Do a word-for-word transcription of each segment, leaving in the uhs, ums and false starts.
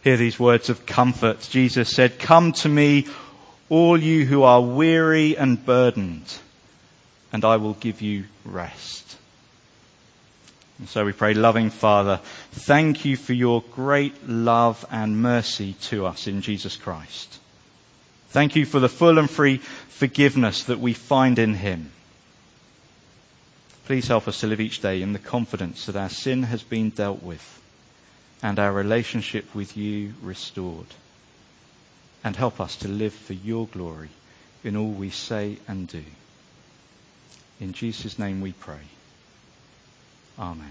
hear these words of comfort. Jesus said, "Come to me, all you who are weary and burdened, and I will give you rest." And so we pray, loving Father, thank you for your great love and mercy to us in Jesus Christ. Thank you for the full and free forgiveness that we find in him. Please help us to live each day in the confidence that our sin has been dealt with and our relationship with you restored. And help us to live for your glory in all we say and do. In Jesus' name we pray. Amen.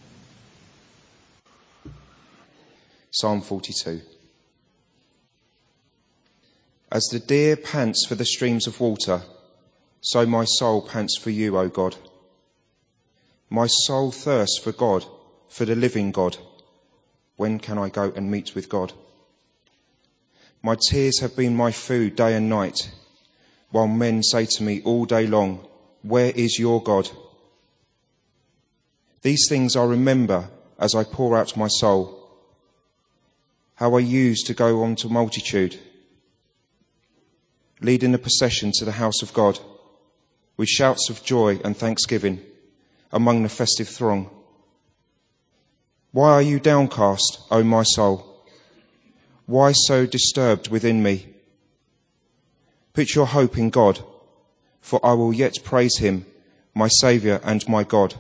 Psalm forty-two. As the deer pants for the streams of water, so my soul pants for you, O God. My soul thirsts for God, for the living God. When can I go and meet with God? My tears have been my food day and night, while men say to me all day long, "Where is your God?" These things I remember as I pour out my soul, how I used to go on to multitude, leading a procession to the house of God, with shouts of joy and thanksgiving among the festive throng. Why are you downcast, O my soul? Why so disturbed within me? Put your hope in God, for I will yet praise him, my Saviour and my God.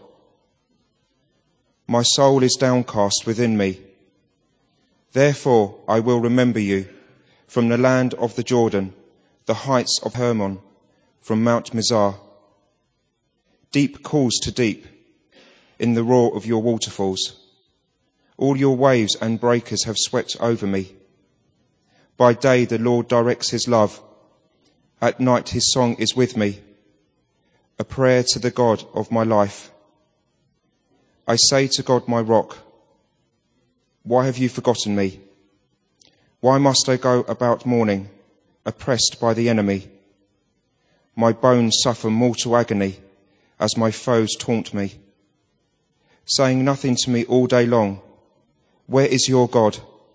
My soul is downcast within me. Therefore I will remember you from the land of the Jordan, the heights of Hermon, from Mount Mizar. Deep calls to deep in the roar of your waterfalls. All your waves and breakers have swept over me. By day the Lord directs his love. At night his song is with me, a prayer to the God of my life. I say to God, my rock, why have you forgotten me? Why must I go about mourning, oppressed by the enemy? My bones suffer mortal agony as my foes taunt me, saying nothing to me all day long, where is your God?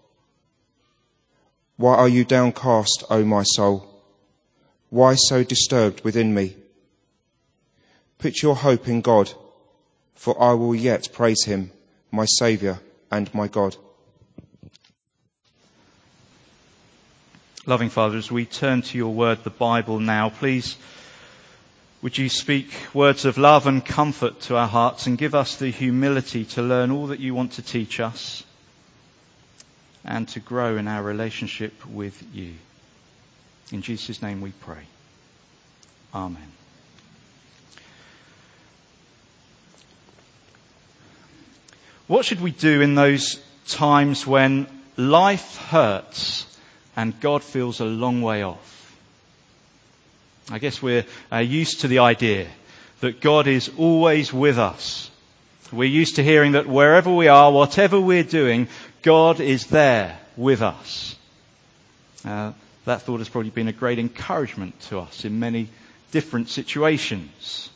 Why are you downcast, O my soul? Why so disturbed within me? Put your hope in God, for I will yet praise him, my Saviour and my God. Loving Father, as we turn to your word, the Bible now, please would you speak words of love and comfort to our hearts and give us the humility to learn all that you want to teach us and to grow in our relationship with you. In Jesus' name we pray. Amen. What should we do in those times when life hurts and God feels a long way off? I guess we're uh, used to the idea that God is always with us. We're used to hearing that wherever we are, whatever we're doing, God is there with us. Uh, that thought has probably been a great encouragement to us in many different situations.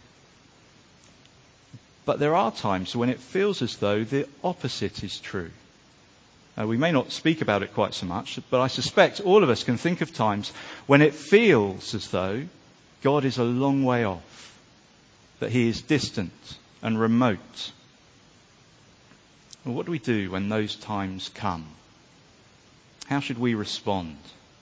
But there are times when it feels as though the opposite is true. Uh, we may not speak about it quite so much, but I suspect all of us can think of times when it feels as though God is a long way off, that he is distant and remote. Well, what do we do when those times come? How should we respond?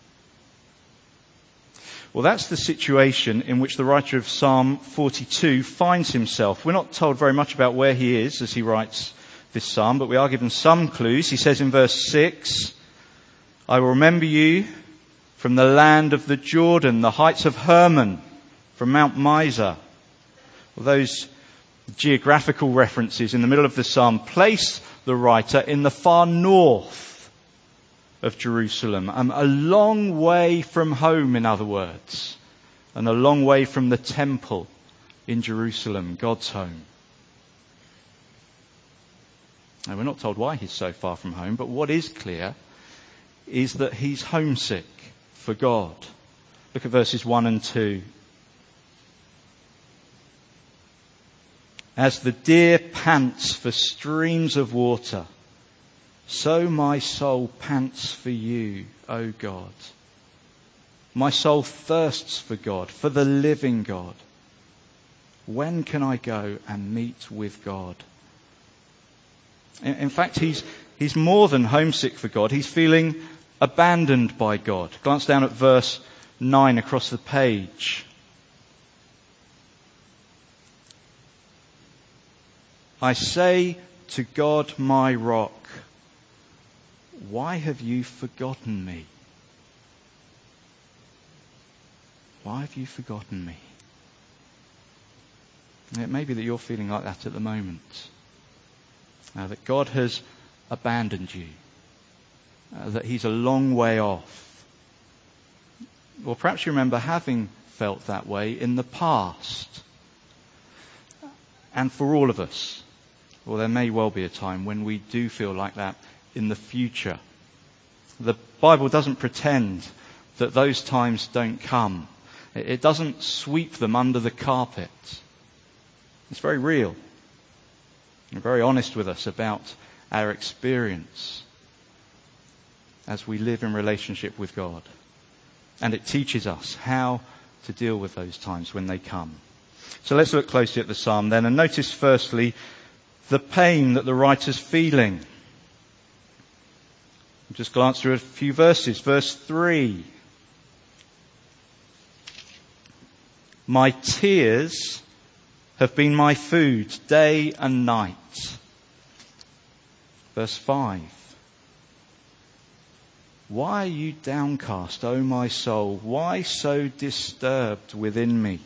Well, that's the situation in which the writer of Psalm forty-two finds himself. We're not told very much about where he is as he writes this psalm, but we are given some clues. He says in verse six, I will remember you from the land of the Jordan, the heights of Hermon, from Mount Mizar. Well, those geographical references in the middle of the psalm place the writer in the far north of Jerusalem, um, a long way from home, in other words, and a long way from the temple in Jerusalem, God's home. Now, we're not told why he's so far from home, but what is clear is that he's homesick for God. Look at verses one and two. As the deer pants for streams of water, So my soul pants for you, O God. My soul thirsts for God, for the living God. When can I go and meet with God? In, in fact, he's, he's more than homesick for God. He's feeling abandoned by God. Glance down at verse nine across the page. I say to God, my rock, why have you forgotten me? Why have you forgotten me? And it may be that you're feeling like that at the moment. Uh, that God has abandoned you. Uh, that he's a long way off. Or perhaps you remember having felt that way in the past. And for all of us, well, there may well be a time when we do feel like that in the future. The Bible doesn't pretend that those times don't come. It doesn't sweep them under the carpet. It's very real. And very honest with us about our experience as we live in relationship with God. And it teaches us how to deal with those times when they come. So let's look closely at the psalm then and notice firstly the pain that the writer's feeling. Just glance through a few verses. Verse three. My tears have been my food day and night. Verse five. Why are you downcast, O my soul? Why so disturbed within me?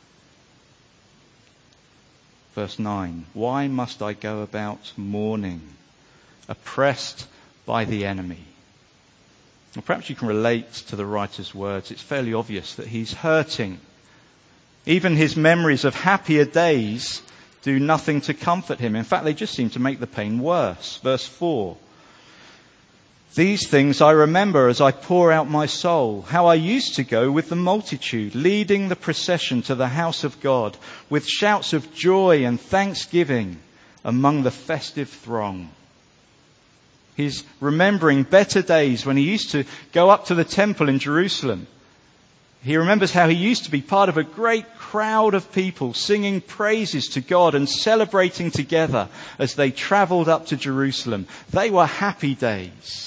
Verse nine. Why must I go about mourning, oppressed by the enemy? Well, perhaps you can relate to the writer's words. It's fairly obvious that he's hurting. Even his memories of happier days do nothing to comfort him. In fact, they just seem to make the pain worse. Verse four. These things I remember as I pour out my soul, how I used to go with the multitude, leading the procession to the house of God, with shouts of joy and thanksgiving among the festive throng. He's remembering better days when he used to go up to the temple in Jerusalem. He remembers how he used to be part of a great crowd of people singing praises to God and celebrating together as they travelled up to Jerusalem. They were happy days.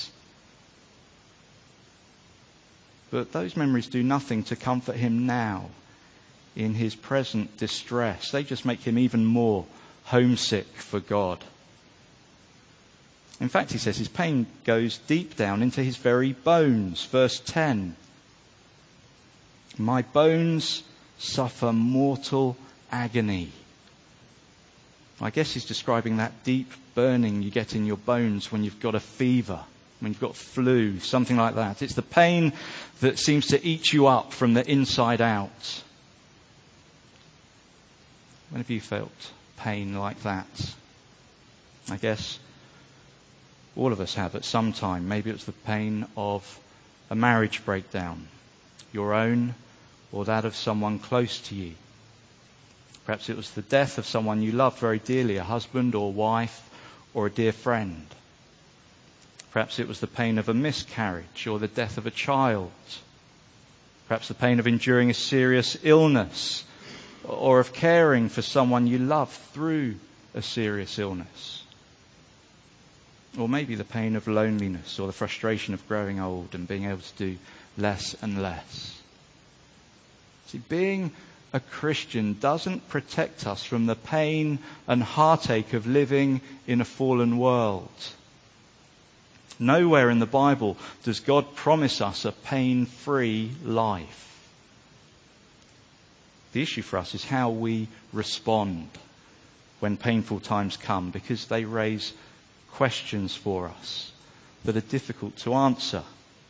But those memories do nothing to comfort him now in his present distress. They just make him even more homesick for God. In fact, he says his pain goes deep down into his very bones. Verse ten. My bones suffer mortal agony. I guess he's describing that deep burning you get in your bones when you've got a fever, when you've got flu, something like that. It's the pain that seems to eat you up from the inside out. When have you felt pain like that? I guess all of us have at some time. Maybe it's the pain of a marriage breakdown, your own or that of someone close to you. Perhaps it was the death of someone you loved very dearly, a husband or wife or a dear friend. Perhaps it was the pain of a miscarriage or the death of a child. Perhaps the pain of enduring a serious illness or of caring for someone you love through a serious illness. Or maybe the pain of loneliness or the frustration of growing old and being able to do less and less. See, being a Christian doesn't protect us from the pain and heartache of living in a fallen world. Nowhere in the Bible does God promise us a pain-free life. The issue for us is how we respond when painful times come, because they raise questions for us that are difficult to answer.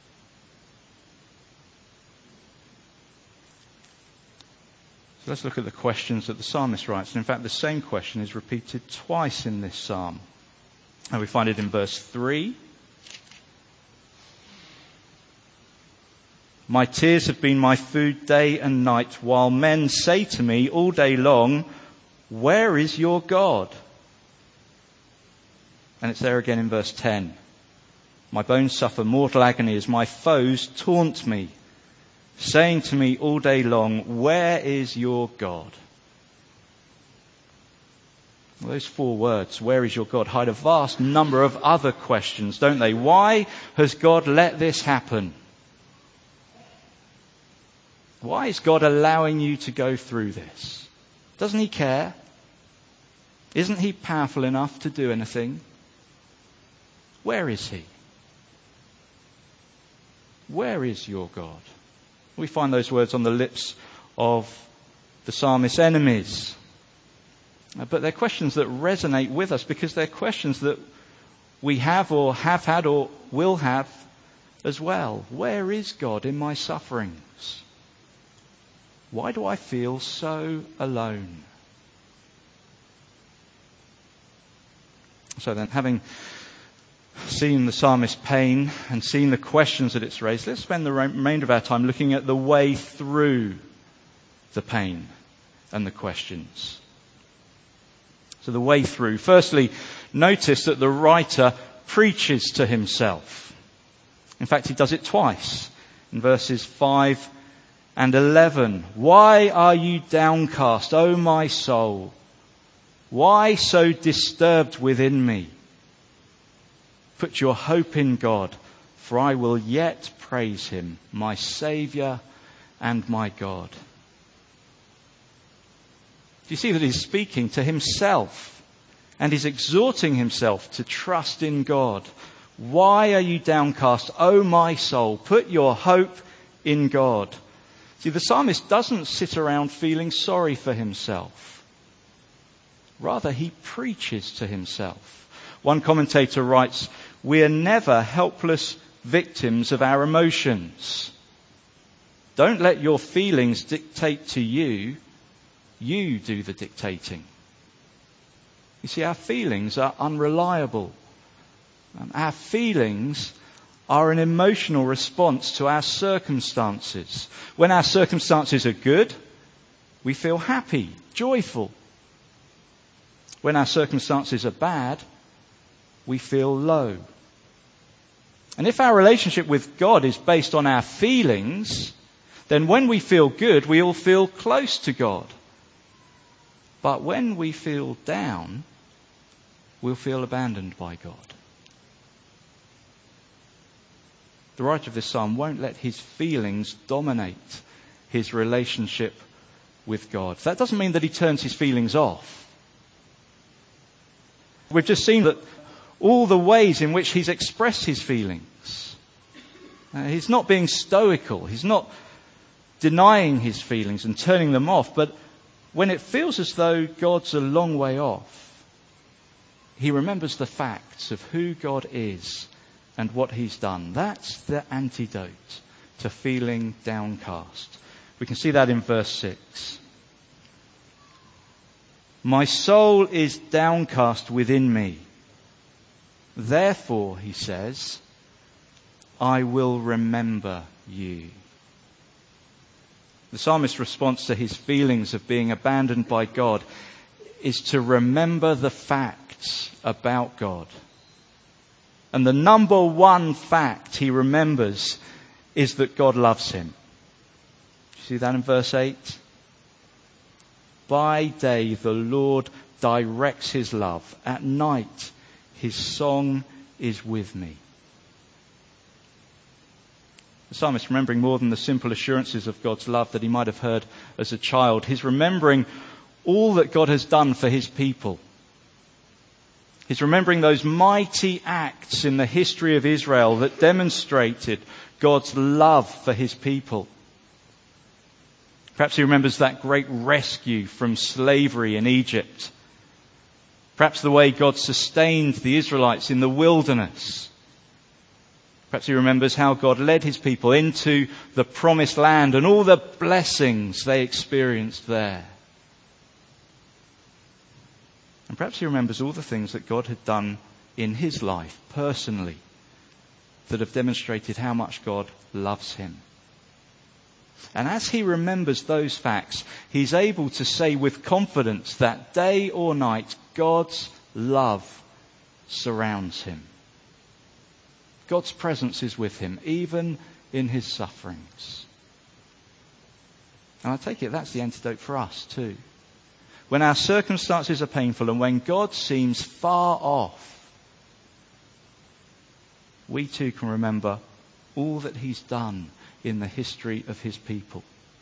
So let's look at the questions that the psalmist writes. And in fact, the same question is repeated twice in this psalm. And we find it in verse three. My tears have been my food day and night, while men say to me all day long, where is your God? And it's there again in verse ten. My bones suffer mortal agony as my foes taunt me, saying to me all day long, where is your God? Well, those four words, where is your God, hide a vast number of other questions, don't they? Why has God let this happen? Why is God allowing you to go through this? Doesn't he care? Isn't he powerful enough to do anything? Where is he? Where is your God? We find those words on the lips of the psalmist's enemies. But they're questions that resonate with us because they're questions that we have or have had or will have as well. Where is God in my sufferings? Why do I feel so alone? So then, having seen the psalmist's pain and seen the questions that it's raised, let's spend the remainder of our time looking at the way through the pain and the questions. So the way through. Firstly, notice that the writer preaches to himself. In fact, he does it twice in verses five and eleven. Why are you downcast, O my soul? Why so disturbed within me? Put your hope in God, for I will yet praise him, my Saviour and my God. Do you see that he's speaking to himself and he's exhorting himself to trust in God? Why are you downcast, O my soul? Put your hope in God. See, the psalmist doesn't sit around feeling sorry for himself. Rather, he preaches to himself. One commentator writes, we are never helpless victims of our emotions. Don't let your feelings dictate to you. You do the dictating. You see, our feelings are unreliable. Um, our feelings are an emotional response to our circumstances. When our circumstances are good, we feel happy, joyful. When our circumstances are bad, we feel low. And if our relationship with God is based on our feelings, then when we feel good, we all feel close to God. But when we feel down, we'll feel abandoned by God. The writer of this psalm won't let his feelings dominate his relationship with God. That doesn't mean that he turns his feelings off. We've just seen that all the ways in which he's expressed his feelings. Uh, he's not being stoical. He's not denying his feelings and turning them off. But when it feels as though God's a long way off, he remembers the facts of who God is and what he's done. That's the antidote to feeling downcast. We can see that in verse six. My soul is downcast within me. Therefore, he says, I will remember you. The psalmist's response to his feelings of being abandoned by God is to remember the facts about God. And the number one fact he remembers is that God loves him. You see that in verse eight? By day the Lord directs his love. At night his song is with me. The psalmist remembering more than the simple assurances of God's love that he might have heard as a child. He's remembering all that God has done for his people. He's remembering those mighty acts in the history of Israel that demonstrated God's love for his people. Perhaps he remembers that great rescue from slavery in Egypt. Perhaps the way God sustained the Israelites in the wilderness. Perhaps he remembers how God led his people into the promised land and all the blessings they experienced there. And perhaps he remembers all the things that God had done in his life personally that have demonstrated how much God loves him. And as he remembers those facts, he's able to say with confidence that day or night, God's love surrounds him. God's presence is with him, even in his sufferings. And I take it that's the antidote for us too. When our circumstances are painful and when God seems far off, we too can remember all that he's done in the history of his people.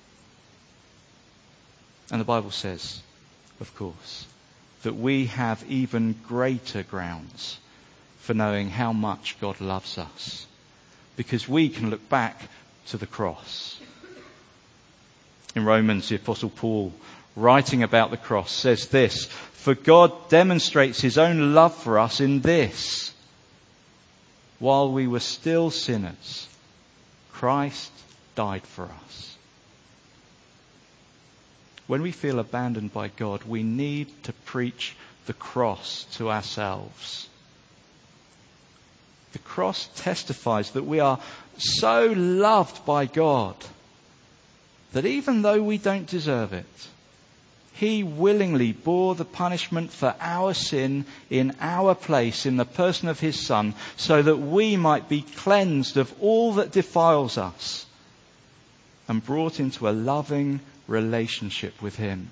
And the Bible says, of course, that we have even greater grounds for knowing how much God loves us, because we can look back to the cross. In Romans, the Apostle Paul, writing about the cross, says this: "For God demonstrates his own love for us in this: while we were still sinners, Christ died for us." When we feel abandoned by God, we need to preach the cross to ourselves. The cross testifies that we are so loved by God that even though we don't deserve it, he willingly bore the punishment for our sin in our place in the person of his Son, so that we might be cleansed of all that defiles us and brought into a loving relationship with him.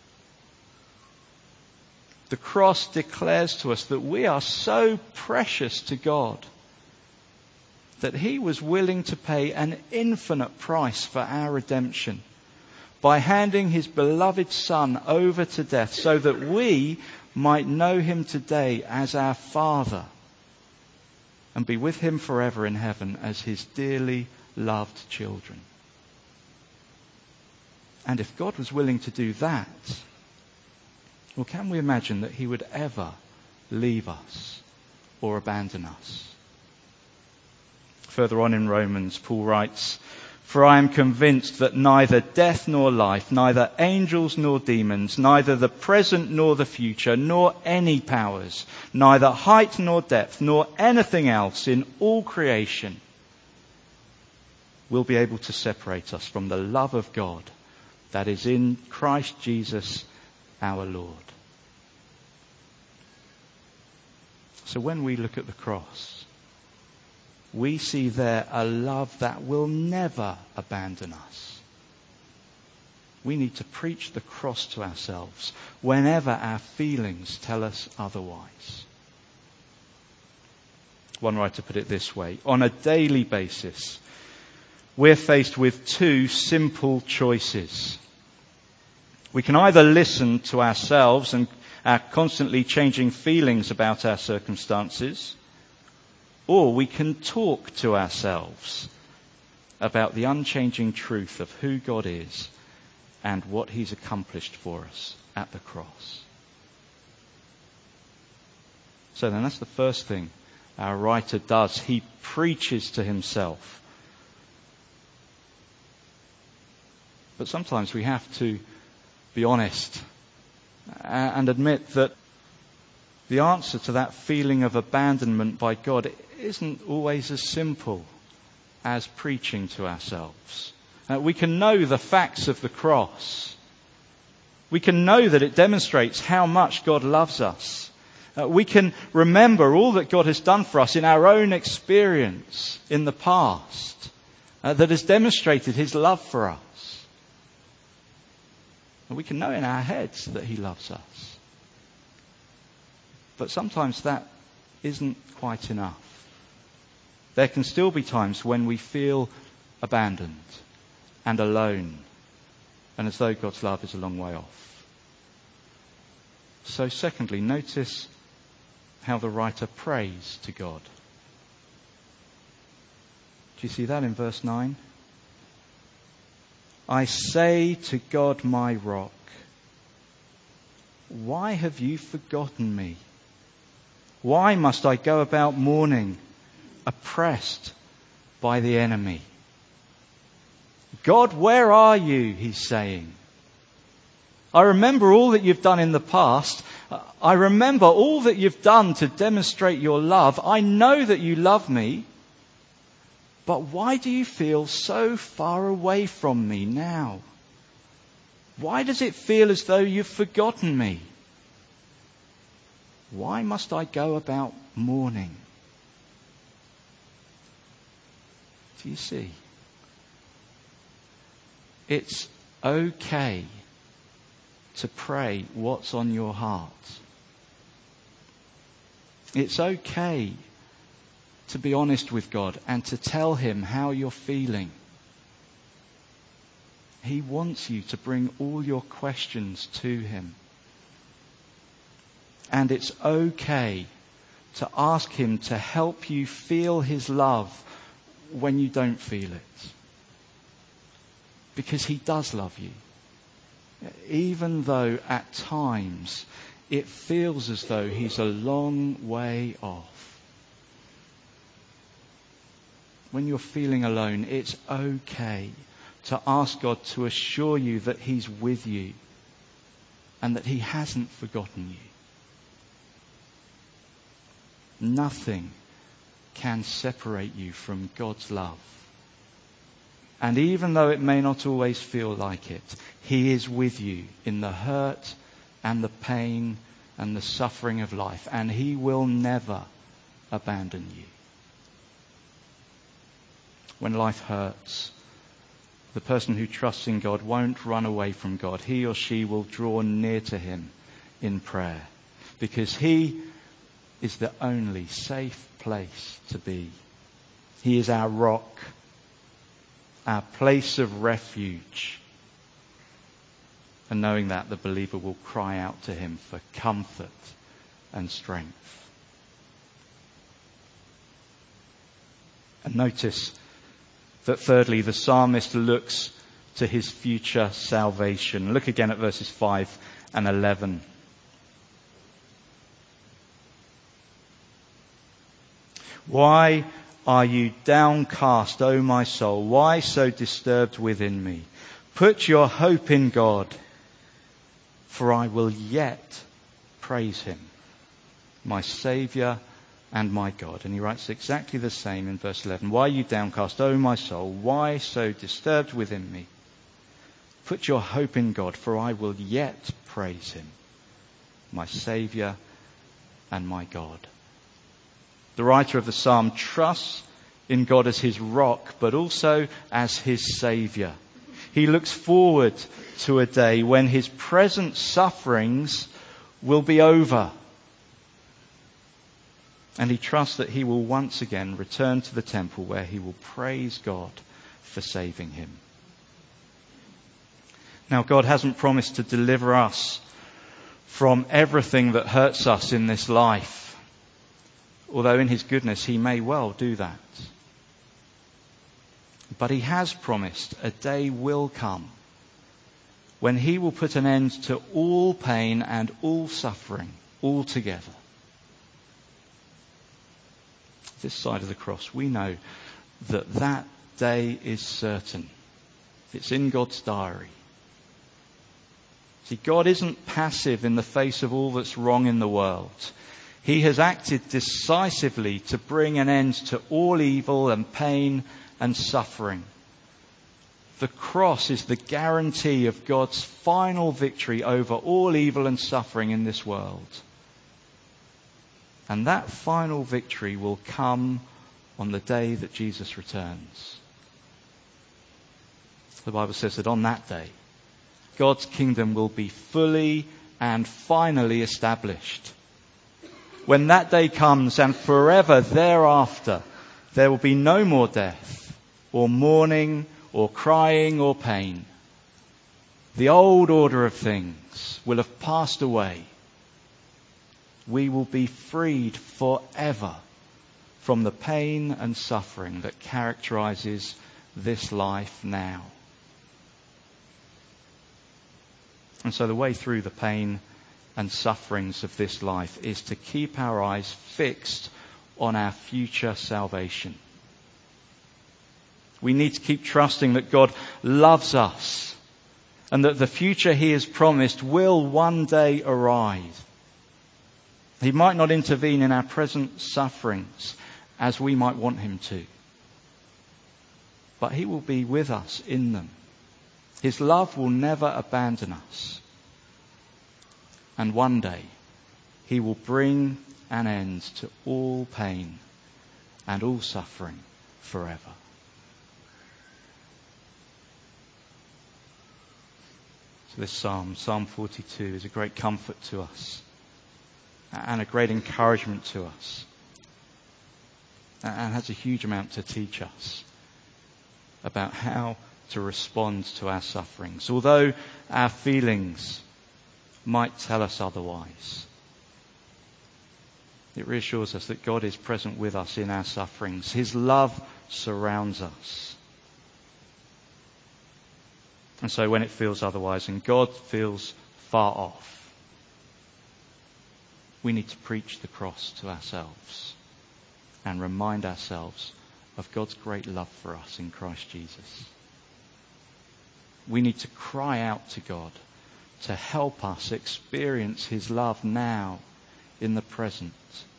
The cross declares to us that we are so precious to God that he was willing to pay an infinite price for our redemption by handing his beloved Son over to death, so that we might know him today as our Father and be with him forever in heaven as his dearly loved children. And if God was willing to do that, well, can we imagine that he would ever leave us or abandon us? Further on in Romans, Paul writes, "For I am convinced that neither death nor life, neither angels nor demons, neither the present nor the future, nor any powers, neither height nor depth, nor anything else in all creation will be able to separate us from the love of God that is in Christ Jesus our Lord." So when we look at the cross, we see there a love that will never abandon us. We need to preach the cross to ourselves whenever our feelings tell us otherwise. One writer put it this way: on a daily basis, we're faced with two simple choices. We can either listen to ourselves and our constantly changing feelings about our circumstances, or we can talk to ourselves about the unchanging truth of who God is and what he's accomplished for us at the cross. So then that's the first thing our writer does. He preaches to himself. But sometimes we have to be honest and admit that the answer to that feeling of abandonment by God isn't always as simple as preaching to ourselves. Uh, we can know the facts of the cross. We can know that it demonstrates how much God loves us. Uh, we can remember all that God has done for us in our own experience in the past uh, that has demonstrated his love for us. And we can know in our heads that he loves us. But sometimes that isn't quite enough. There can still be times when we feel abandoned and alone, and as though God's love is a long way off. So secondly, notice how the writer prays to God. Do you see that in verse nine? "I say to God my rock, why have you forgotten me? Why must I go about mourning, oppressed by the enemy?" God, where are you? He's saying. I remember all that you've done in the past. I remember all that you've done to demonstrate your love. I know that you love me. But why do you feel so far away from me now? Why does it feel as though you've forgotten me? Why must I go about mourning? Do you see? It's okay to pray what's on your heart. It's okay to be honest with God and to tell him how you're feeling. He wants you to bring all your questions to him. And it's okay to ask him to help you feel his love when you don't feel it. Because he does love you. Even though at times it feels as though he's a long way off. When you're feeling alone, it's okay to ask God to assure you that he's with you and that he hasn't forgotten you. Nothing can separate you from God's love. And even though it may not always feel like it, he is with you in the hurt and the pain and the suffering of life. And he will never abandon you. When life hurts, the person who trusts in God won't run away from God. He or she will draw near to him in prayer. Because he is the only safe place to be. He is our rock, our place of refuge. And knowing that, the believer will cry out to him for comfort and strength. And notice that thirdly, the psalmist looks to his future salvation. Look again at verses five and eleven. Why are you downcast, O my soul? Why so disturbed within me? Put your hope in God, for I will yet praise him, my Saviour and my God. And he writes exactly the same in verse eleven. Why are you downcast, O my soul? Why so disturbed within me? Put your hope in God, for I will yet praise him, my Saviour and my God. The writer of the psalm trusts in God as his rock, but also as his Saviour. He looks forward to a day when his present sufferings will be over. And he trusts that he will once again return to the temple where he will praise God for saving him. Now, God hasn't promised to deliver us from everything that hurts us in this life. Although in his goodness he may well do that. But he has promised a day will come when he will put an end to all pain and all suffering altogether. This side of the cross, we know that that day is certain. It's in God's diary. See, God isn't passive in the face of all that's wrong in the world. He has acted decisively to bring an end to all evil and pain and suffering. The cross is the guarantee of God's final victory over all evil and suffering in this world. And that final victory will come on the day that Jesus returns. The Bible says that on that day, God's kingdom will be fully and finally established. When that day comes and forever thereafter, there will be no more death or mourning or crying or pain. The old order of things will have passed away. We will be freed forever from the pain and suffering that characterizes this life now. And so the way through the pain and sufferings of this life is to keep our eyes fixed on our future salvation. We need to keep trusting that God loves us and that the future he has promised will one day arrive. He might not intervene in our present sufferings as we might want him to, but he will be with us in them. His love will never abandon us. And one day, he will bring an end to all pain and all suffering forever. So this psalm, Psalm forty-two, is a great comfort to us and a great encouragement to us, and has a huge amount to teach us about how to respond to our sufferings. Although our feelings might tell us otherwise, it reassures us that God is present with us in our sufferings. His love surrounds us. And so when it feels otherwise and God feels far off, we need to preach the cross to ourselves and remind ourselves of God's great love for us in Christ Jesus. We need to cry out to God to help us experience his love now in the present.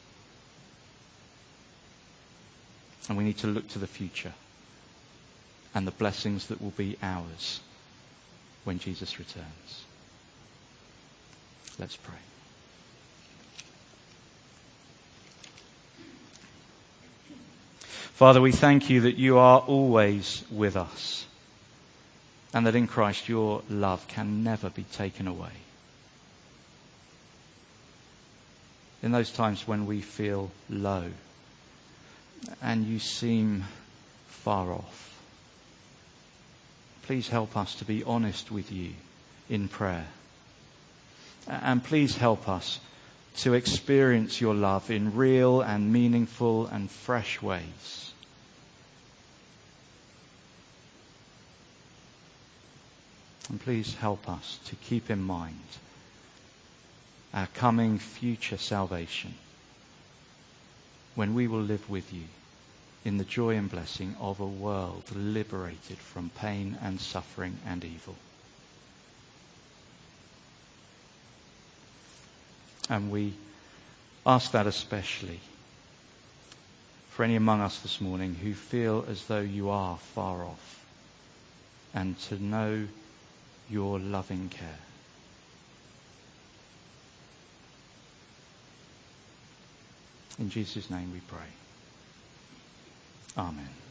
And we need to look to the future and the blessings that will be ours when Jesus returns. Let's pray. Father, we thank you that you are always with us, and that in Christ your love can never be taken away. In those times when we feel low and you seem far off, please help us to be honest with you in prayer. And please help us to experience your love in real and meaningful and fresh ways. And please help us to keep in mind our coming future salvation, when we will live with you in the joy and blessing of a world liberated from pain and suffering and evil. And we ask that especially for any among us this morning who feel as though you are far off, and to know your loving care. In Jesus' name we pray. Amen.